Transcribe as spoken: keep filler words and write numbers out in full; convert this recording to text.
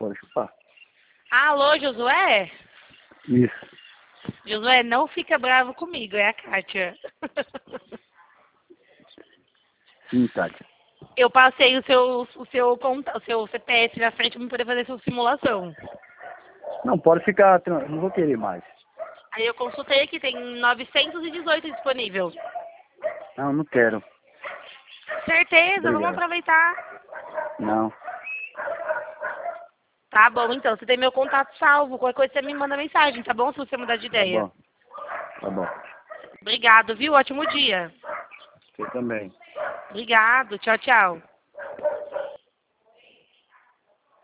Pode chupar. Alô, Josué? Isso. Josué, não fica bravo comigo, é a Kátia. Sim, Kátia. Eu passei o seu, o seu, conta- o seu C P F na frente para poder fazer sua simulação. Não, pode ficar, tran- não vou querer mais. Aí eu consultei aqui, tem novecentos e dezoito disponível. Não, não quero. Certeza, vamos Obrigado. aproveitar. Não. Tá bom, então, você tem meu contato salvo. Qualquer coisa você me manda mensagem, tá bom? Se você mudar de Tá ideia. bom. Tá bom. Obrigado, viu? Ótimo dia. Você também. Obrigado. Tchau, tchau.